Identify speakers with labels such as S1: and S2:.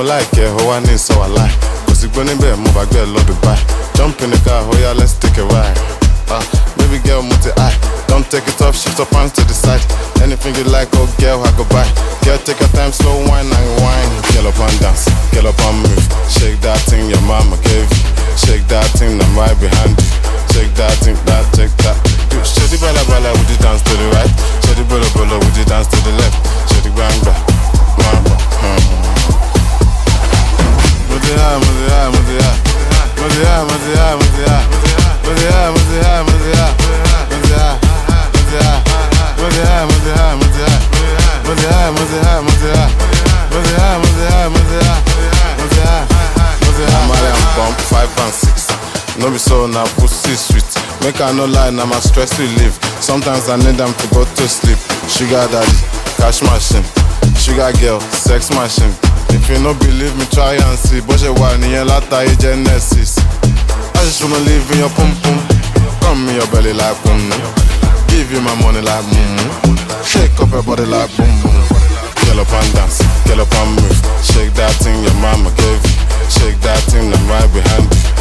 S1: like it, how I need so I lie. Cause you gonna be move, I get love Dubai. Jump in the car, oh yeah, let's take a ride. Baby girl, multi-eye. Don't take it off, shift your pants to the side. Anything you like, oh girl, I go buy. Girl, take your time, slow wine and wine. Girl up and dance, girl up and move. Shake that thing your mama gave you. Shake that thing, I'm right behind you. Shake that thing, shake that. Shady bala bala, would you dance to the right? Shady bolo bolo, would you dance to the left? Shady bang bang, bang bang. Muzia, muzia, muzia, muzia, muzia, muzia, muzia, muzia, muzia, muzia, muzia, muzia, muzia, muzia, muzia, muzia, muzia, muzia, muzia. I'm a bump 5 and 6. No be so now pussy sweet. Make I no lie, now my stress relief. Sometimes I need them to go to sleep. Sugar daddy, cash machine. Sugar girl, sex machine. If you no believe me, try and see. But you want in your latter genesis. I just wanna live in your pum pum. Come in your belly like boom. Give you my money like boom. Shake up your body like boom boom. Get up and dance, get up and move. Shake that thing your mama gave you. Shake that thing, I'm right behind you.